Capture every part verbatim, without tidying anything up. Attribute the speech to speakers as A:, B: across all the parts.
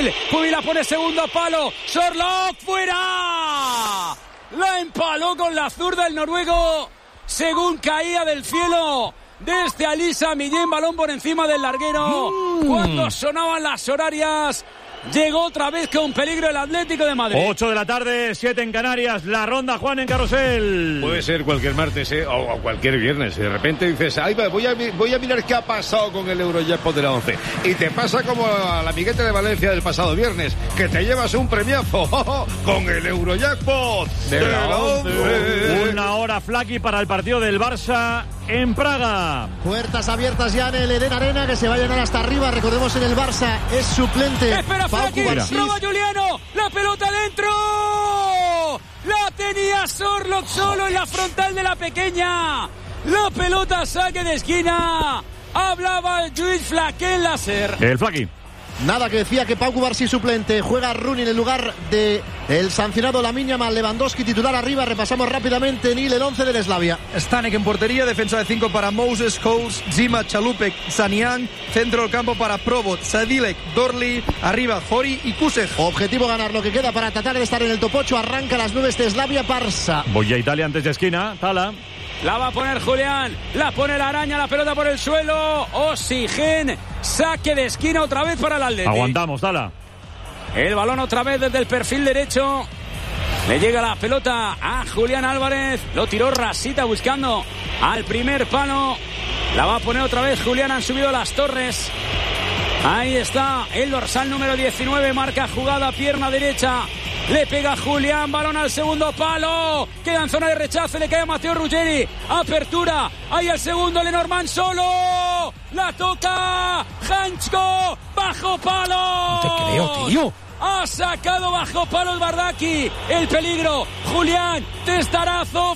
A: Pubil. Pubil la pone segundo palo. Sorloth fuera. La empaló con la zurda el noruego según caía del cielo desde Alisa Millén. Balón por encima del larguero. Mm. Cuando sonaban las horarias, llegó otra vez con peligro el Atlético de Madrid.
B: ocho de la tarde, siete en Canarias. La ronda, Juan, en Carrusel.
C: Puede ser cualquier martes, ¿eh? o, o cualquier viernes. Y de repente dices, ay, voy a, voy a mirar qué ha pasado con el Eurojackpot de la once. Y te pasa como al amiguete de Valencia del pasado viernes, que te llevas un premiazo con el Eurojackpot de, de la once.
B: Una hora Flaky para el partido del Barça en Praga.
D: Puertas abiertas ya en el Eden Arena, que se va a llenar hasta arriba. Recordemos, en el Barça es suplente.
A: Espera, Flaky, roba Juliano, la pelota dentro. La tenía Sorloth solo en la frontal de la pequeña. La pelota saque de esquina. Hablaba el Lluís Flaquet Láser.
B: El Flaky.
D: Nada, que decía que Pau Cubarsí suplente. Juega Rooney en el lugar de el sancionado Lamine Yamal. Lewandowski titular arriba. Repasamos rápidamente Nil, el once del Slavia.
E: Stanek en portería, defensa de cinco para Moses, Scholes, Zima, Chalupek, Sanian. Centro del campo para Probot, Sadilek, Dorli. Arriba Hori y Kusek.
D: Objetivo ganar lo que queda para tratar de estar en el top ocho. Arranca a las nueve este Slavia Parsa.
B: Voy a Italia antes de esquina. Tala.
A: La va a poner Julián, la pone la araña, la pelota por el suelo. Oxygen, saque de esquina otra vez para el Atlético.
B: Aguantamos, Tala.
A: El balón otra vez desde el perfil derecho. Le llega la pelota a Julián Álvarez. Lo tiró Rasita buscando al primer palo. La va a poner otra vez Julián, han subido las torres. Ahí está el dorsal número diecinueve, marca jugada, pierna derecha. Le pega Julián, balón al segundo palo. Queda en zona de rechazo, le cae a Matteo Ruggeri. Apertura, ahí el segundo, Lenormand solo. La toca Hanchko, bajo palo.
B: No te creo, tío.
A: Ha sacado bajo palo el Bardaki. El peligro, Julián, testarazo,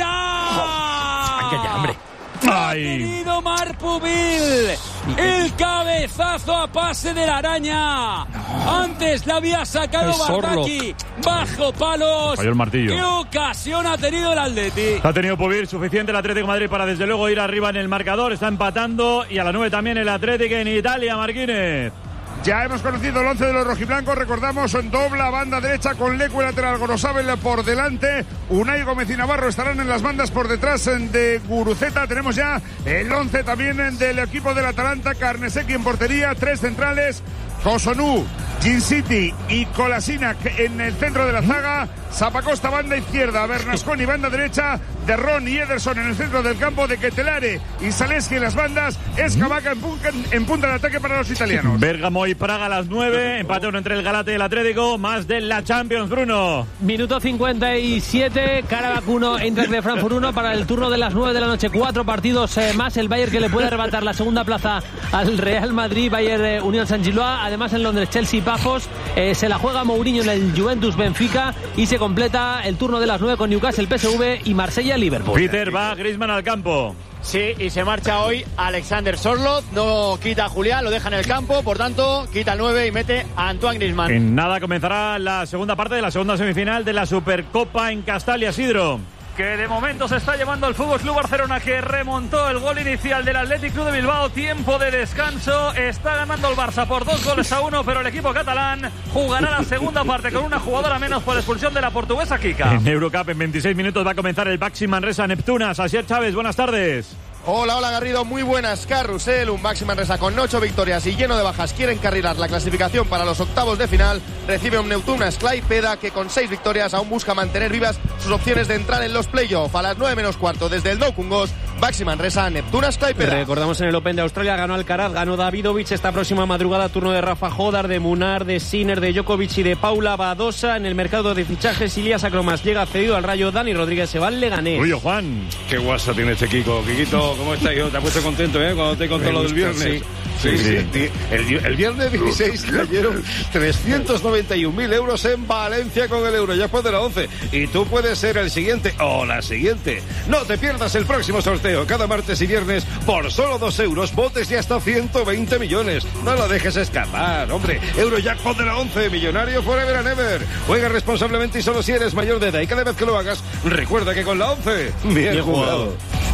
A: fuera.
B: ¡Ay, qué hambre!
A: Ha tenido Marc Pubil el cabezazo a pase de la araña. Antes la había sacado Bardaki bajo palos.
B: Falló el martillo.
A: ¿Qué ocasión ha tenido el Atleti?
B: Ha tenido Pubil suficiente el Atlético de Madrid para desde luego ir arriba en el marcador. Está empatando y a la nueve también el Atlético en Italia, Marquínez.
F: Ya hemos conocido el once de los rojiblancos, recordamos, en dobla banda derecha con Lecu lateral, Gorosabel por delante, Unai Gómez y Navarro estarán en las bandas por detrás de Guruceta. Tenemos ya el once también del equipo del Atalanta, Carnesecchi en portería, tres centrales, Kosonu, Ginsiti y Kolasinac en el centro de la zaga, Zappacosta banda izquierda, Bernasconi banda derecha, De Ron y Ederson en el centro del campo, de Ketelare y Zalewski en las bandas, Escamaca en, en punta de ataque para los italianos.
B: Bérgamo y Praga a las nueve, empate uno entre el Galata y el Atlético, más de la Champions, Bruno.
G: Minuto cincuenta y siete, Karabakh uno, Eintracht de Frankfurt uno, para el turno de las nueve de la noche, cuatro partidos eh, más, el Bayern que le puede arrebatar la segunda plaza al Real Madrid, Bayern eh, Unión Saint-Gilloise, además en Londres Chelsea Pafos, eh, se la juega Mourinho en el Juventus Benfica y se completa el turno de las nueve con Newcastle P S V y Marsella Liverpool.
B: Peter, va Griezmann al campo.
H: Sí, y se marcha hoy Alexander Sorloth, no quita a Julián, lo deja en el campo, por tanto quita el nueve y mete a Antoine Griezmann.
B: En nada comenzará la segunda parte de la segunda semifinal de la Supercopa en Castalia, Sidro.
I: Que de momento se está llevando el Fútbol Club Barcelona, que remontó el gol inicial del Athletic Club de Bilbao. Tiempo de descanso, está ganando el Barça por dos goles a uno, pero el equipo catalán jugará la segunda parte con una jugadora menos por expulsión de la portuguesa Kika.
B: En Eurocup en veintiséis minutos va a comenzar el Baxi Manresa Neptunas. Asier Chávez, buenas tardes.
J: Hola, hola Garrido, muy buenas. Carrusel, un Baxi Manresa con ocho victorias y lleno de bajas quiere encarrilar la clasificación para los octavos de final. Recibe un Neptunas Klaipeda que con seis victorias aún busca mantener vivas sus opciones de entrar en los playoffs. A las nueve menos cuarto desde el Nou Kungos, Baxi Manresa, Neptunas Klaipeda.
G: Recordamos en el Open de Australia ganó Alcaraz, ganó Davidovich esta próxima madrugada, turno de Rafa Jodar, de Munar, de Sinner, de Djokovic y de Paula Badosa. En el mercado de fichajes, Ilias Acromas llega cedido al Rayo, Dani Rodríguez se va al Leganés.
B: Uy, Juan.
C: Qué guasa tiene este Kiko. Kikito, ¿cómo estás? Te has puesto contento, ¿eh? Cuando te contó lo del viernes.
J: Sí, sí, sí. sí. El, el viernes dieciséis cayeron trescientos noventa y un mil euros en Valencia con el Eurojackpot de la once. Y tú puedes ser el siguiente o la siguiente. No te pierdas el próximo sorteo. Cada martes y viernes, por solo dos euros, botes de hasta ciento veinte millones. No lo dejes escapar, hombre. Eurojackpot de la once, millonario forever and ever. Juega responsablemente y solo si eres mayor de edad. Y cada vez que lo hagas, recuerda que con la once, bien, bien jugado.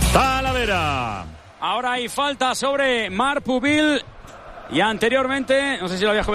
B: Talavera.
A: Ahora hay falta sobre Marc Pubil y anteriormente, no sé si lo había